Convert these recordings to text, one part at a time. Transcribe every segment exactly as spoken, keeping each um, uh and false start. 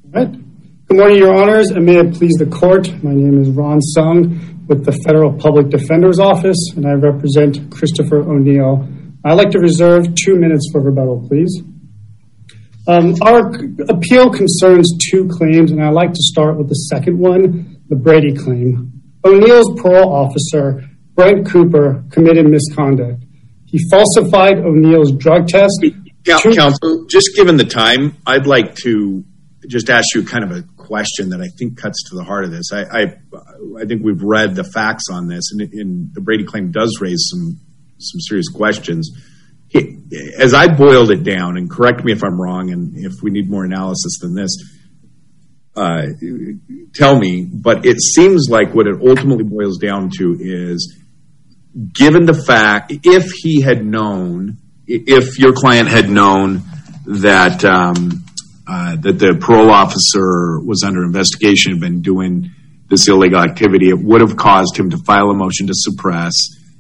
All right. Good morning, Your Honors, and may it please the Court. My name is Ron Sung with the Federal Public Defender's Office, and I represent Christopher O'Neal. I'd like to reserve two minutes for rebuttal, please. Um, our appeal concerns two claims, and I'd like to start with the second one, the Brady claim. O'Neal's parole officer, Brent Cooper, committed misconduct. He falsified O'Neal's drug test. Yeah, to- Counsel, just given the time, I'd like to just ask you kind of a question that I think cuts to the heart of this. I I, I think we've read the facts on this, and, and the Brady claim does raise some some serious questions. As I boiled it down, and correct me if I'm wrong, and if we need more analysis than this, uh, tell me, but it seems like what it ultimately boils down to is, given the fact, if he had known, if your client had known that um, uh, that the parole officer was under investigation, had been doing this illegal activity, it would have caused him to file a motion to suppress.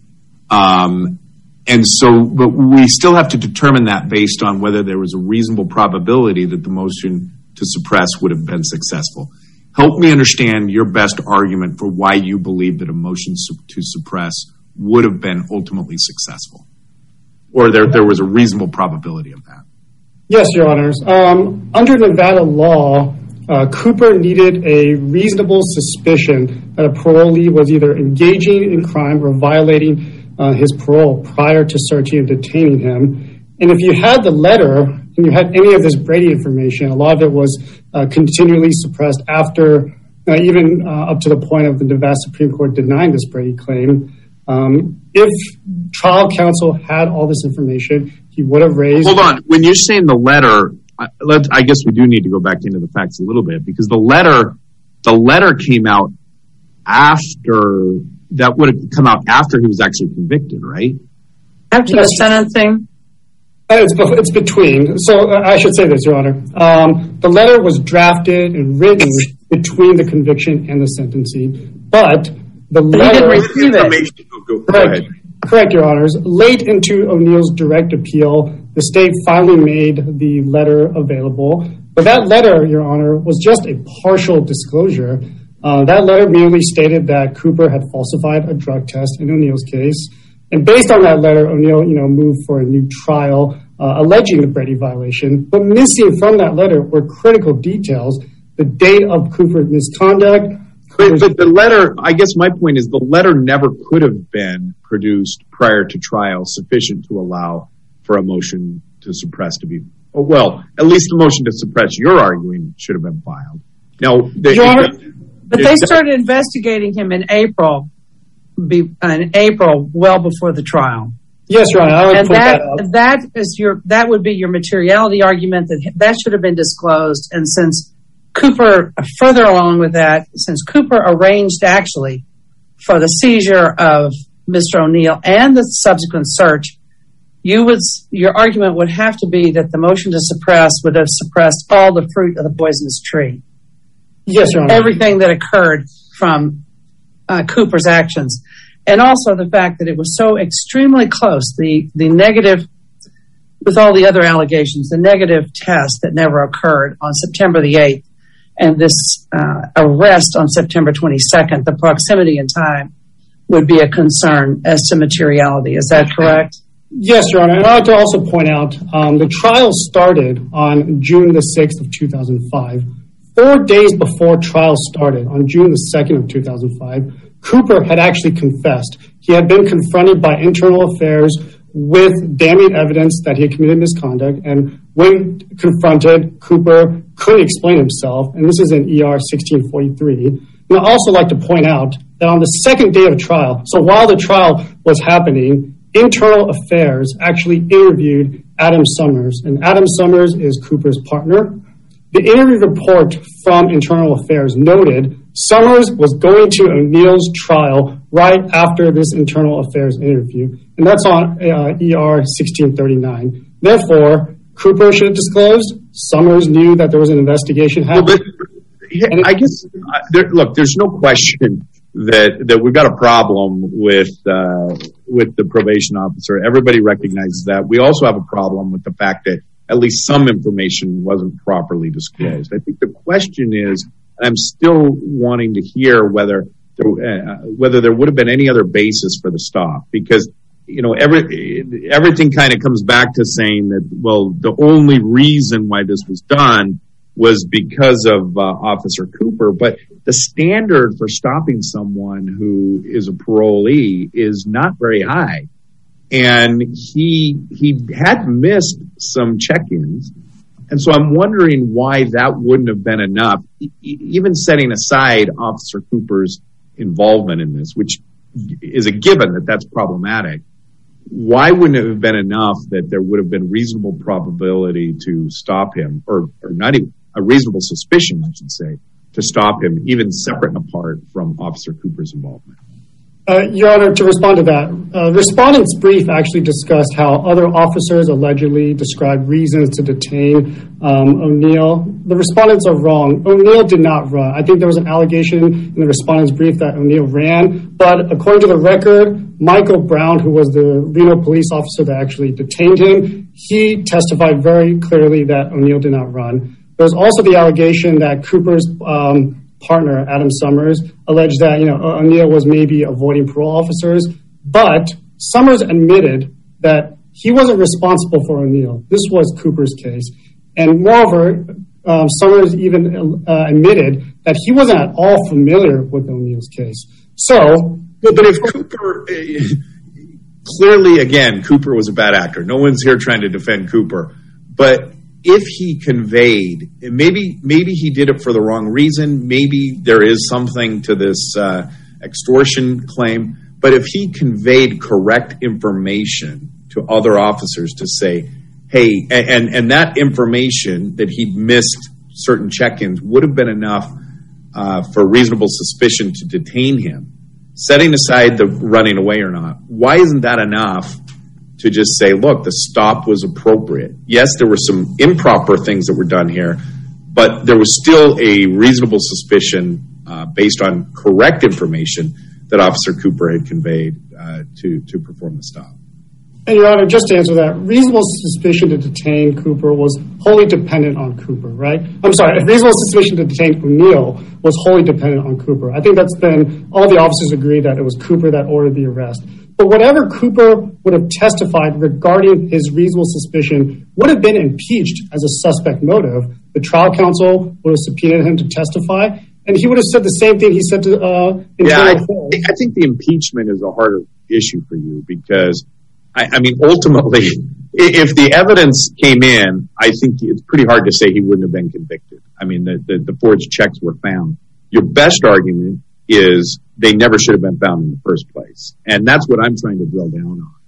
Um, and so, but we still have to determine that based on whether there was a reasonable probability that the motion to suppress would have been successful. Help me understand your best argument for why you believe that a motion to suppress would have been ultimately successful, or there there was a reasonable probability of that. Yes, Your Honors. Um, under Nevada law, uh, Cooper needed a reasonable suspicion that a parolee was either engaging in crime or violating uh, his parole prior to searching and detaining him. And if you had the letter and you had any of this Brady information, a lot of it was uh, continually suppressed after, uh, even uh, up to the point of the Nevada Supreme Court denying this Brady claim. Um, if trial counsel had all this information, he would have raised... Hold on. When you're saying the letter, I, let's, I guess we do need to go back into the facts a little bit, because the letter, the letter came out after, that would have come out after he was actually convicted, right? After yes. the sentencing? It's, it's between. So uh, I should say this, Your Honor. Um, the letter was drafted and written between the conviction and the sentencing, but the but letter... He didn't receive it. Go, go correct, ahead. correct, Your Honors. Late into O'Neal's direct appeal, the state finally made the letter available. But that letter, Your Honor, was just a partial disclosure. Uh, that letter merely stated that Cooper had falsified a drug test in O'Neal's case. And based on that letter, O'Neal, you know, moved for a new trial, uh, alleging the Brady violation. But missing from that letter were critical details: the date of Cooper's misconduct. But, but the letter, I guess my point is, the letter never could have been produced prior to trial, sufficient to allow for a motion to suppress to be. Well, at least the motion to suppress you're arguing should have been filed. Now, they, Your Honor, it, but it, they it, started investigating him in April. Be, in April, well before the trial. Yes, Your Honor. I would and point that, that out. that is your that would be your materiality argument, that that should have been disclosed. And since Cooper, further along with that, since Cooper arranged actually for the seizure of Mister O'Neal and the subsequent search, you would your argument would have to be that the motion to suppress would have suppressed all the fruit of the poisonous tree. Yes, Your Honor. Everything that occurred from uh, Cooper's actions. And also the fact that it was so extremely close, the, the negative, with all the other allegations, the negative test that never occurred on September the eighth, and this uh, arrest on September twenty-second, the proximity in time would be a concern as to materiality. Is that correct? Yes, Your Honor. And I'd like to also point out, um, the trial started on June the sixth of two thousand five. Four days before trial started, on June the second of two thousand five, Cooper had actually confessed. He had been confronted by Internal Affairs with damning evidence that he had committed misconduct, and when confronted, Cooper couldn't explain himself, and this is in E R sixteen forty-three. And I'd also like to point out that on the second day of trial, so while the trial was happening, Internal Affairs actually interviewed Adam Summers, and Adam Summers is Cooper's partner. The interview report from Internal Affairs noted Summers was going to O'Neal's trial right after this Internal Affairs interview, and that's on uh, E R sixteen thirty-nine. Therefore, Cooper should have disclosed. Summers knew that there was an investigation happening. Well, but, yeah, I guess, uh, there, look, there's no question that that we've got a problem with uh, with the probation officer. Everybody recognizes that. We also have a problem with the fact that at least some information wasn't properly disclosed. I think the question is, and I'm still wanting to hear whether there, uh, whether there would have been any other basis for the stop, because you know every everything kind of comes back to saying that, well, the only reason why this was done was because of uh, Officer Cooper, but the standard for stopping someone who is a parolee is not very high. And he he had missed some check-ins. And so I'm wondering why that wouldn't have been enough, e- even setting aside Officer Cooper's involvement in this, which is a given that that's problematic. Why wouldn't it have been enough that there would have been reasonable probability to stop him, or, or not even a reasonable suspicion, I should say, to stop him, even separate and apart from Officer Cooper's involvement? Uh, Your Honor, to respond to that, uh, respondent's brief actually discussed how other officers allegedly described reasons to detain um, O'Neill. The respondents are wrong. O'Neill did not run. I think there was an allegation in the respondent's brief that O'Neill ran, but according to the record, Michael Brown, who was the Reno police officer that actually detained him, he testified very clearly that O'Neill did not run. There was also the allegation that Cooper's um, partner, Adam Summers, alleged that, you know, O'Neill was maybe avoiding parole officers, but Summers admitted that he wasn't responsible for O'Neill. This was Cooper's case. And moreover, um, Summers even uh, admitted that he wasn't at all familiar with O'Neill's case. So, but if Cooper, uh, clearly, again, Cooper was a bad actor. No one's here trying to defend Cooper, but if he conveyed, maybe maybe he did it for the wrong reason, maybe there is something to this uh, extortion claim, but if he conveyed correct information to other officers to say, hey, and, and that information that he'd missed certain check-ins would have been enough uh, for reasonable suspicion to detain him, setting aside the running away or not, why isn't that enough to just say, look, the stop was appropriate? Yes, there were some improper things that were done here, but there was still a reasonable suspicion uh, based on correct information that Officer Cooper had conveyed uh, to, to perform the stop. And Your Honor, just to answer that, reasonable suspicion to detain Cooper was wholly dependent on Cooper, right? I'm sorry, reasonable suspicion to detain O'Neill was wholly dependent on Cooper. I think that's been, all the officers agree that it was Cooper that ordered the arrest. But whatever Cooper would have testified regarding his reasonable suspicion would have been impeached as a suspect motive. The trial counsel would have subpoenaed him to testify, and he would have said the same thing he said to uh, yeah, I, th- I think the impeachment is a harder issue for you because, I, I mean, ultimately, if the evidence came in, I think it's pretty hard to say he wouldn't have been convicted. I mean, the, the, the forged checks were found. Your best argument is they never should have been found in the first place. And that's what I'm trying to drill down on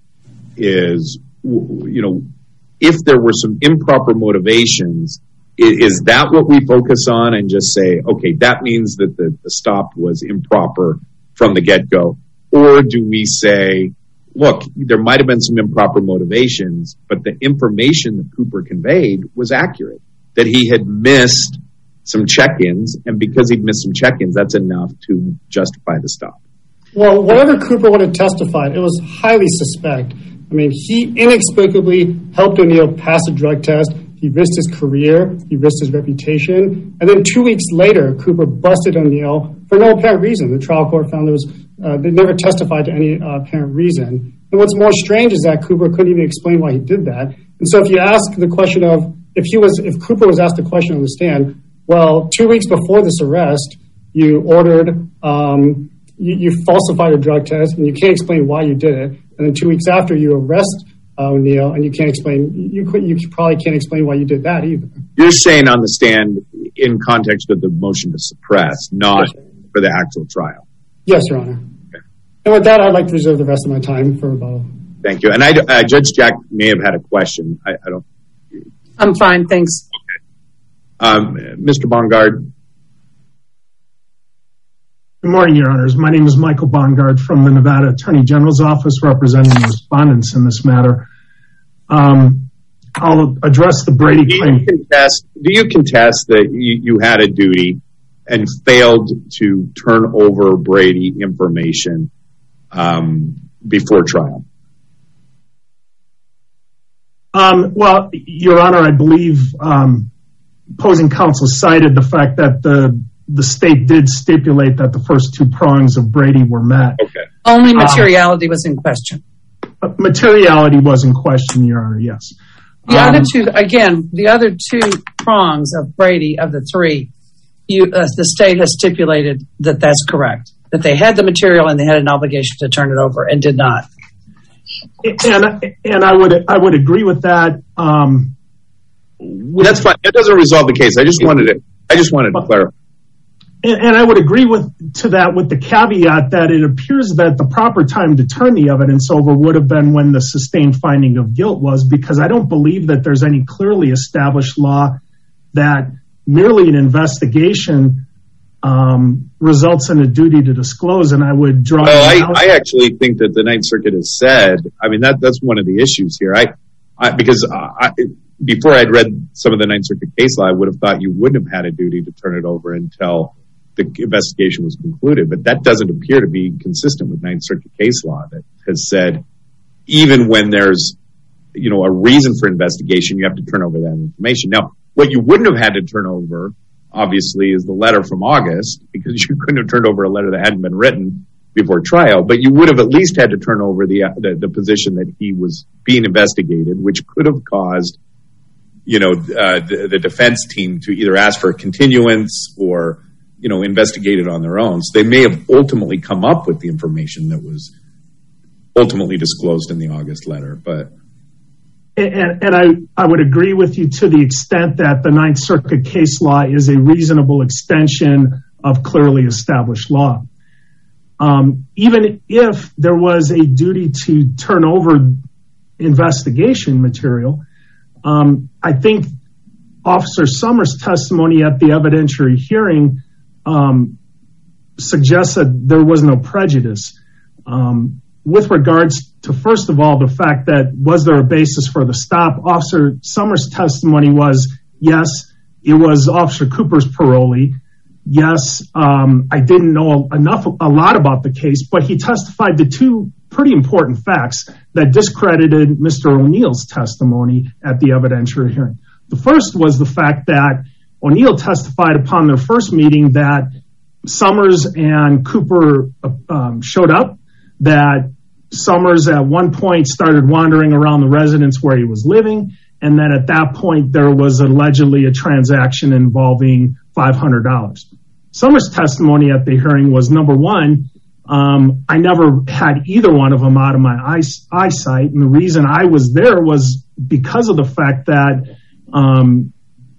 is, you know, if there were some improper motivations, is that what we focus on and just say, okay, that means that the, the stop was improper from the get-go? Or do we say, look, there might have been some improper motivations, but the information that Cooper conveyed was accurate, that he had missed some check-ins, and because he'd missed some check-ins, that's enough to justify the stop? Well, whatever Cooper would have testified, it was highly suspect. I mean, he inexplicably helped O'Neill pass a drug test. He risked his career. He risked his reputation. And then two weeks later, Cooper busted O'Neill for no apparent reason. The trial court found there was, uh, they never testified to any uh, apparent reason. And what's more strange is that Cooper couldn't even explain why he did that. And so if you ask the question of, if he was, if Cooper was asked the question on the stand, well, two weeks before this arrest, you ordered, um, you, you falsified a drug test, and you can't explain why you did it. And then two weeks after, you arrest uh, O'Neill, and you can't explain, you could, you probably can't explain why you did that either. You're saying on the stand in context of the motion to suppress, not yes, for the actual trial. Yes, Your Honor. Okay. And with that, I'd like to reserve the rest of my time for rebuttal. Thank you. And I, uh, Judge Jack may have had a question. I, I don't. I'm fine, thanks. Um, Mister Bongard. Good morning, Your Honors. My name is Michael Bongard from the Nevada Attorney General's Office, representing the respondents in this matter. Um, I'll address the Brady do claim. You contest, do you contest that you, you had a duty and failed to turn over Brady information um, before trial? Um, well, Your Honor, I believe um, opposing counsel cited the fact that the the state did stipulate that the first two prongs of Brady were met. Okay. Only materiality um, was in question. Materiality was in question, Your Honor, yes. The um, other two, again, the other two prongs of Brady, of the three, you, uh, the state has stipulated that that's correct, that they had the material and they had an obligation to turn it over and did not. And and I would I would agree with that. Um, with, that's fine. That doesn't resolve the case. I just wanted to I just wanted to clarify. And, and I would agree with to that with the caveat that it appears that the proper time to turn the evidence over would have been when the sustained finding of guilt was, because I don't believe that there's any clearly established law that merely an investigation um, results in a duty to disclose. And I would draw. Well, I, I actually think that the Ninth Circuit has said. I mean, that that's one of the issues here. I, I because I, before I'd read some of the Ninth Circuit case law, I would have thought you wouldn't have had a duty to turn it over until the investigation was concluded, but that doesn't appear to be consistent with Ninth Circuit case law that has said even when there's, you know, a reason for investigation, you have to turn over that information. Now, what you wouldn't have had to turn over, obviously, is the letter from August, because you couldn't have turned over a letter that hadn't been written before trial, but you would have at least had to turn over the the, the position that he was being investigated, which could have caused, you know, uh, the, the defense team to either ask for a continuance or, you know, investigated on their own. So they may have ultimately come up with the information that was ultimately disclosed in the August letter. But and, and I, I would agree with you to the extent that the Ninth Circuit case law is a reasonable extension of clearly established law. Um, even if there was a duty to turn over investigation material, um, I think Officer Summers' testimony at the evidentiary hearing Um, suggests that there was no prejudice. Um, with regards to, first of all, the fact that was there a basis for the stop, Officer Summers' testimony was, yes, it was Officer Cooper's parolee. Yes, um, I didn't know enough, a lot about the case, but he testified to two pretty important facts that discredited Mister O'Neill's testimony at the evidentiary hearing. The first was the fact that O'Neill testified upon their first meeting that Summers and Cooper um, showed up, that Summers at one point started wandering around the residence where he was living, and that at that point there was allegedly a transaction involving five hundred dollars. Summers' testimony at the hearing was, number one, um, I never had either one of them out of my eye- eyesight, and the reason I was there was because of the fact that um,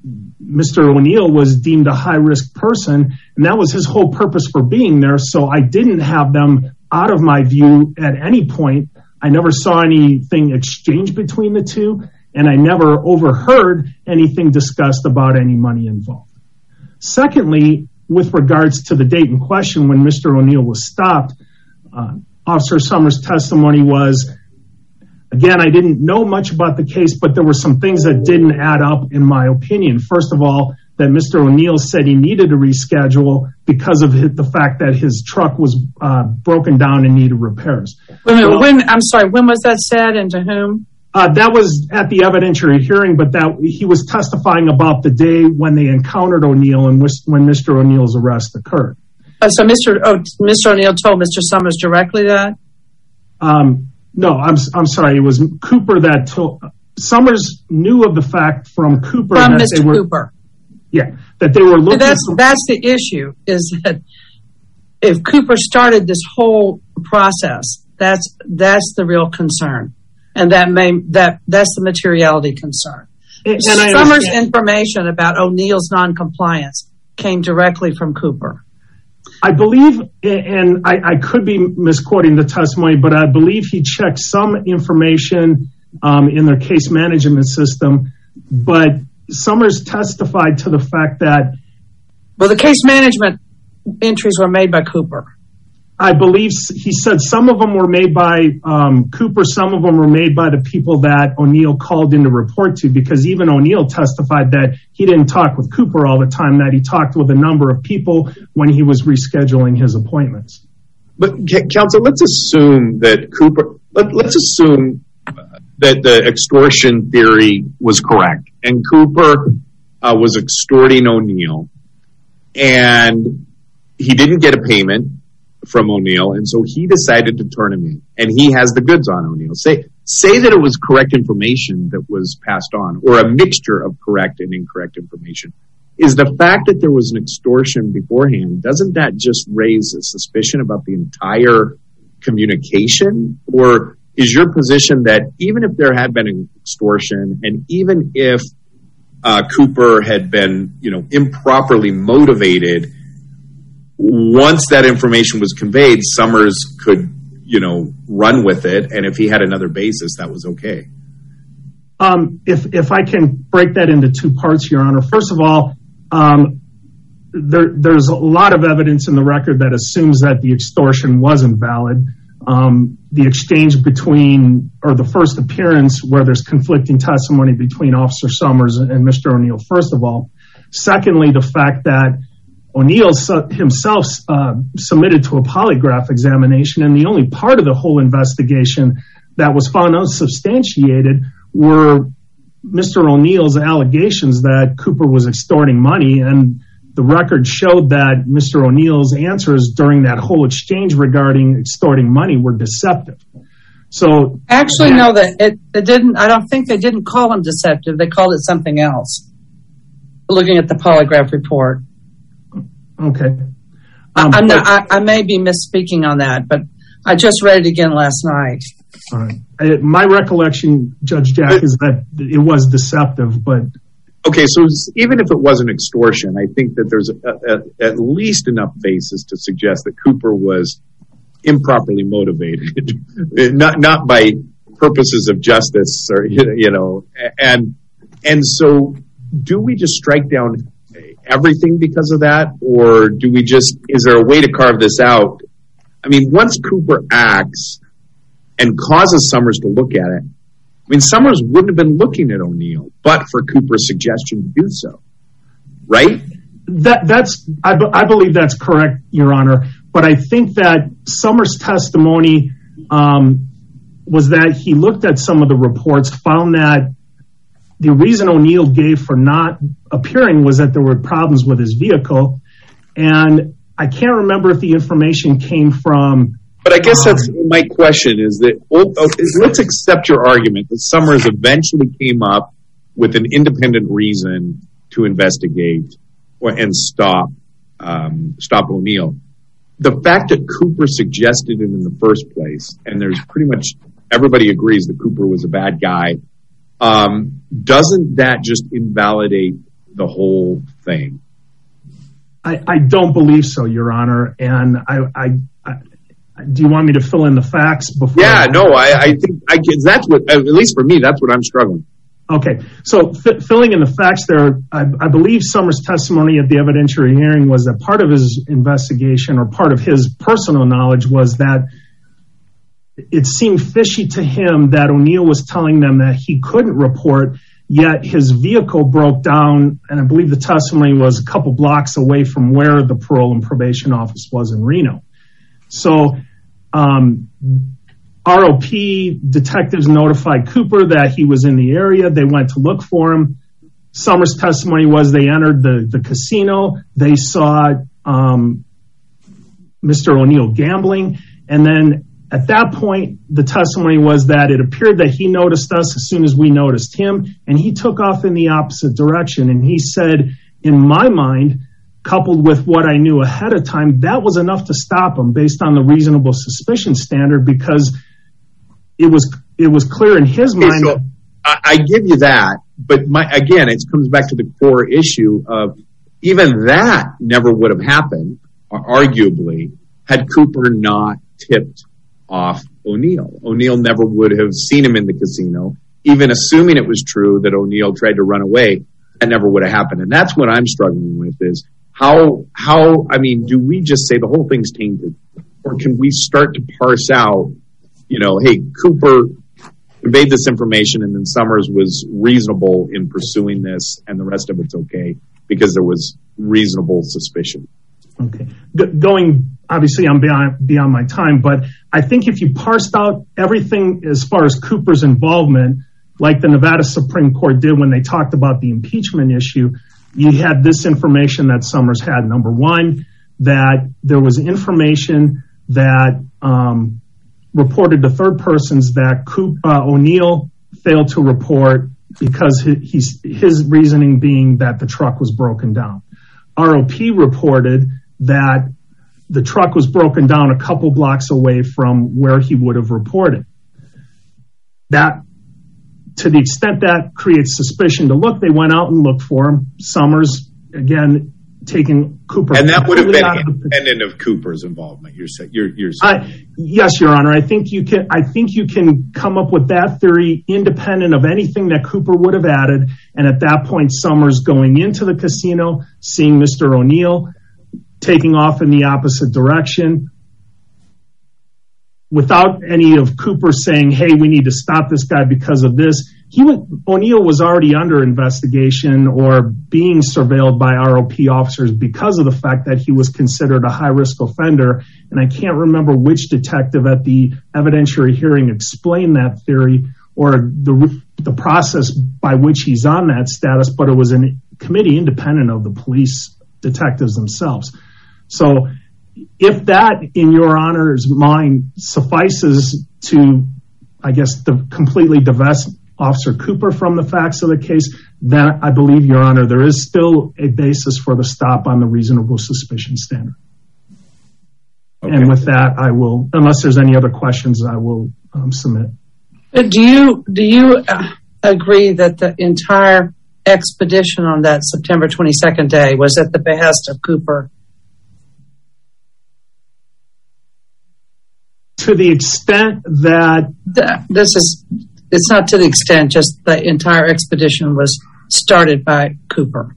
Mister O'Neill was deemed a high-risk person, and that was his whole purpose for being there. So I didn't have them out of my view at any point. I never saw anything exchanged between the two, and I never overheard anything discussed about any money involved. Secondly, with regards to the date in question when Mister O'Neill was stopped, uh, Officer Summers' testimony was, again, I didn't know much about the case, but there were some things that didn't add up, in my opinion. First of all, that Mister O'Neill said he needed to reschedule because of the fact that his truck was uh, broken down and needed repairs. Wait a minute, well, when, I'm sorry, when was that said and to whom? Uh, that was at the evidentiary hearing, but that he was testifying about the day when they encountered O'Neill and when Mister O'Neill's arrest occurred. Uh, so Mister Oh, Mister O'Neill told Mister Summers directly that? Um, No, I'm I'm sorry. It was Cooper that told. Summers knew of the fact from Cooper from that Mister they were, Cooper. Yeah, that they were looking. But that's for, that's the issue. Is that if Cooper started this whole process, that's that's the real concern, and that may that that's the materiality concern. And, and I Summers' understand. information about O'Neill's noncompliance came directly from Cooper. I believe, and I, I could be misquoting the testimony, but I believe he checked some information um, in their case management system. But Summers testified to the fact that, well, the case management entries were made by Cooper. I believe he said some of them were made by um, Cooper, some of them were made by the people that O'Neill called in to report to, because even O'Neill testified that he didn't talk with Cooper all the time, that he talked with a number of people when he was rescheduling his appointments. But counsel, let's assume that Cooper, let, let's assume that the extortion theory was correct, and Cooper uh, was extorting O'Neill, and he didn't get a payment from O'Neill, and so he decided to turn him in, and he has the goods on O'Neill. Say say that it was correct information that was passed on, or a mixture of correct and incorrect information. Is the fact that there was an extortion beforehand, doesn't that just raise a suspicion about the entire communication? Or is your position that even if there had been an extortion, and even if uh, Cooper had been, you know, improperly motivated, once that information was conveyed, Summers could, you know, run with it, and if he had another basis, that was okay? Um, if if I can break that into two parts, Your Honor. First of all, um, there, there's a lot of evidence in the record that assumes that the extortion wasn't valid. Um, the exchange between, or the first appearance where there's conflicting testimony between Officer Summers and Mister O'Neill, first of all. Secondly, the fact that O'Neill su- himself uh, submitted to a polygraph examination, and the only part of the whole investigation that was found unsubstantiated were Mister O'Neill's allegations that Cooper was extorting money, and the record showed that Mister O'Neill's answers during that whole exchange regarding extorting money were deceptive. So actually, yeah. no, that it, it didn't. I don't think they didn't call him deceptive. They called it something else. Looking at the polygraph report. Okay. Um, I'm not, I, I may be misspeaking on that, but I just read it again last night. All right. I, my recollection, Judge Jack, is that it was deceptive, but. Okay, so even if it wasn't extortion, I think that there's a, a, at least enough basis to suggest that Cooper was improperly motivated, not not by purposes of justice, or you know, and and so do we just strike down everything because of that, or do we just, is there a way to carve this out? I mean, once Cooper acts and causes Summers to look at it, I mean, Summers wouldn't have been looking at O'Neill but for Cooper's suggestion to do so, right? That that's I, b- I believe that's correct, Your Honor. But I think that Summers' testimony um, was that he looked at some of the reports, found that the reason O'Neill gave for not appearing was that there were problems with his vehicle. And I can't remember if the information came from... But I guess that's um, my question is that, oh, oh, let's accept your argument that Summers eventually came up with an independent reason to investigate or, and stop um, stop O'Neill. The fact that Cooper suggested it in the first place, and there's pretty much everybody agrees that Cooper was a bad guy, um, doesn't that just invalidate the whole thing? I, I don't believe so, Your Honor. And I, I, I do you want me to fill in the facts before? Yeah, no, I, I think I can, that's what, at least for me, that's what I'm struggling. Okay, so f- filling in the facts there, I, I believe Summers' testimony at the evidentiary hearing was that part of his investigation or part of his personal knowledge was that it seemed fishy to him that O'Neill was telling them that he couldn't report, yet his vehicle broke down, and I believe the testimony was a couple blocks away from where the parole and probation office was in Reno. So um, R O P detectives notified Cooper that he was in the area. They went to look for him. Summers' testimony was they entered the, the casino. They saw um, Mister O'Neill gambling. And then at that point, the testimony was that it appeared that he noticed us as soon as we noticed him, and he took off in the opposite direction. And he said, in my mind, coupled with what I knew ahead of time, that was enough to stop him based on the reasonable suspicion standard, because it was it was clear in his okay, mind. So I, I give you that, but my, again, it comes back to the core issue of even that never would have happened, arguably, had Cooper not tipped off O'Neill. O'Neill never would have seen him in the casino, even assuming it was true that O'Neill tried to run away. That never would have happened. And that's what I'm struggling with is how, how, I mean, do we just say the whole thing's tainted? Or can we start to parse out, you know, hey, Cooper conveyed this information and then Summers was reasonable in pursuing this and the rest of it's okay because there was reasonable suspicion. Okay. G- going obviously I'm beyond, beyond my time, but I think if you parsed out everything as far as Cooper's involvement, like the Nevada Supreme Court did when they talked about the impeachment issue, you had this information that Summers had. Number one, that there was information that um, reported to third persons that Coop, uh, O'Neill failed to report because he's, his reasoning being that the truck was broken down. R O P reported that the truck was broken down a couple blocks away from where he would have reported. That, to the extent that creates suspicion to look, they went out and looked for him. Summers, again, taking Cooper. And that would have been independent of Cooper's involvement. You're saying, you're, you're saying. I, yes, Your Honor. I think you can, I think you can come up with that theory independent of anything that Cooper would have added. And at that point, Summers going into the casino, seeing Mister O'Neill, taking off in the opposite direction, without any of Cooper saying, hey, we need to stop this guy because of this. He was, O'Neill was already under investigation or being surveilled by R O P officers because of the fact that he was considered a high-risk offender. And I can't remember which detective at the evidentiary hearing explained that theory or the, the process by which he's on that status, but it was a committee independent of the police detectives themselves. So if that, in Your Honor's mind, suffices to, I guess, the completely divest Officer Cooper from the facts of the case, then I believe, Your Honor, there is still a basis for the stop on the reasonable suspicion standard. Okay. And with that, I will, unless there's any other questions, I will um, submit. Do you do you uh, agree that the entire expedition on that September twenty-second day was at the behest of Cooper? To the extent that the, this is, it's not to the extent, just the entire expedition was started by Cooper.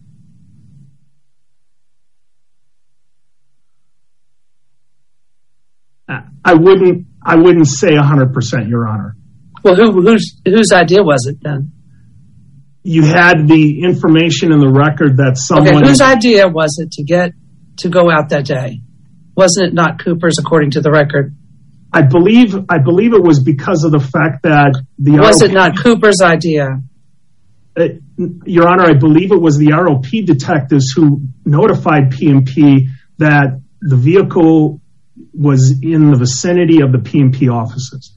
I wouldn't, I wouldn't say a hundred percent, Your Honor. Well, who, whose, whose idea was it then? You had the information in the record that someone. Okay, whose idea was it to get, to go out that day? Wasn't it not Cooper's, according to the record? I believe, I believe it was because of the fact that the was R O P, it not Cooper's idea? Uh, Your Honor, I believe it was the R O P detectives who notified P M P that the vehicle was in the vicinity of the P M P offices.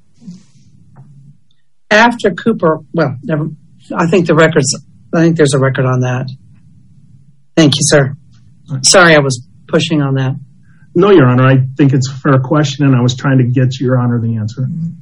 After Cooper, well, never, I think the records, I think there's a record on that. Thank you, sir. Sorry, I was pushing on that. No, Your Honor, I think it's a fair question, and I was trying to get Your Honor the answer.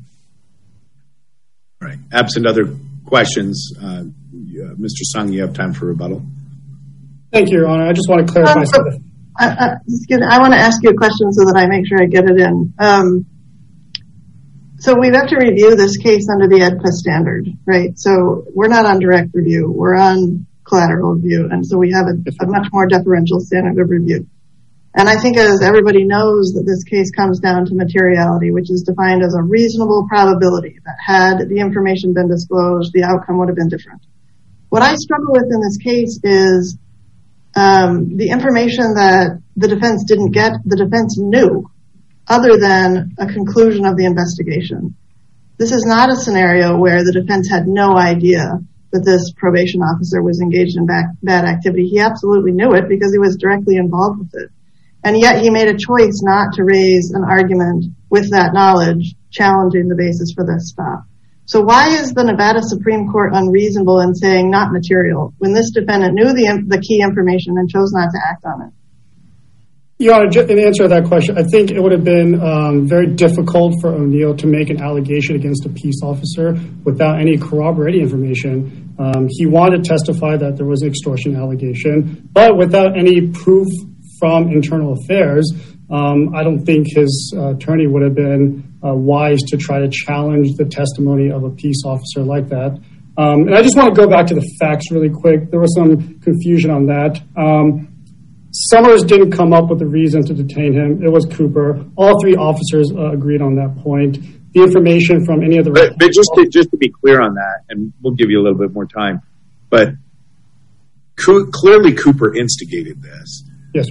All right. Absent other questions, uh, uh, Mister Sung, you have time for rebuttal. Thank you, Your Honor. I just want to clarify um, so, something. Uh, uh, excuse me, I want to ask you a question so that I make sure I get it in. Um, so we have to review this case under the E D P A standard, right? So we're not on direct review. We're on collateral review, and so we have a, a much more deferential standard of review. And I think, as everybody knows, that this case comes down to materiality, which is defined as a reasonable probability that had the information been disclosed, the outcome would have been different. What I struggle with in this case is um, the information that the defense didn't get, the defense knew, other than a conclusion of the investigation. This is not a scenario where the defense had no idea that this probation officer was engaged in bad, bad activity. He absolutely knew it because he was directly involved with it. And yet he made a choice not to raise an argument with that knowledge, challenging the basis for this stop. So why is the Nevada Supreme Court unreasonable in saying not material when this defendant knew the, the key information and chose not to act on it? Your Honor, in answer to that question, I think it would have been um, very difficult for O'Neill to make an allegation against a peace officer without any corroborating information. Um, he wanted to testify that there was an extortion allegation, but without any proof from internal affairs, um, I don't think his uh, attorney would have been uh, wise to try to challenge the testimony of a peace officer like that. Um, and I just want to go back to the facts really quick. There was some confusion on that. Um, Summers didn't come up with a reason to detain him. It was Cooper. All three officers uh, agreed on that point. The information from any of the... But, but just, to, just to be clear on that, and we'll give you a little bit more time, but co- clearly Cooper instigated this. Yes, Your Honor.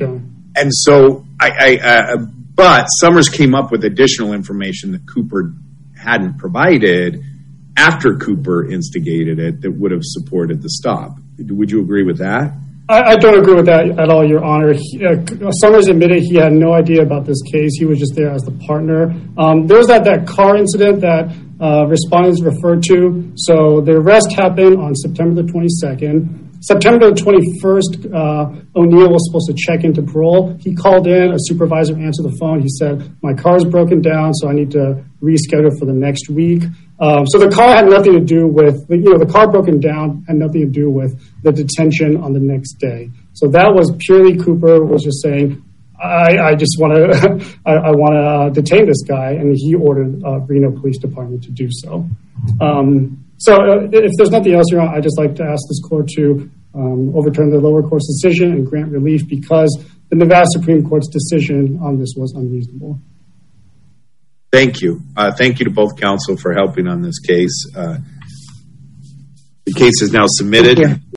and so I, I uh, but Summers came up with additional information that Cooper hadn't provided after Cooper instigated it that would have supported the stop. Would you agree with that? I, I don't agree with that at all, Your Honor. He, uh, Summers admitted he had no idea about this case. He was just there as the partner. Um, there was that, that car incident that uh, respondents referred to. So the arrest happened on September the twenty-second. September the twenty-first, uh, O'Neill was supposed to check into parole. He called in, a supervisor answered the phone. He said, my car's broken down, so I need to reschedule for the next week. Um, so the car had nothing to do with, you know, the car broken down had nothing to do with the detention on the next day. So that was purely Cooper was just saying, I, I just want to, I, I want to uh, detain this guy, and he ordered uh, Reno Police Department to do so. Um, So uh, if there's nothing else, Your Honor, I'd just like to ask this court to um, overturn the lower court's decision and grant relief because the Nevada Supreme Court's decision on this was unreasonable. Thank you. Uh, thank you to both counsel for helping on this case. Uh, the case is now submitted.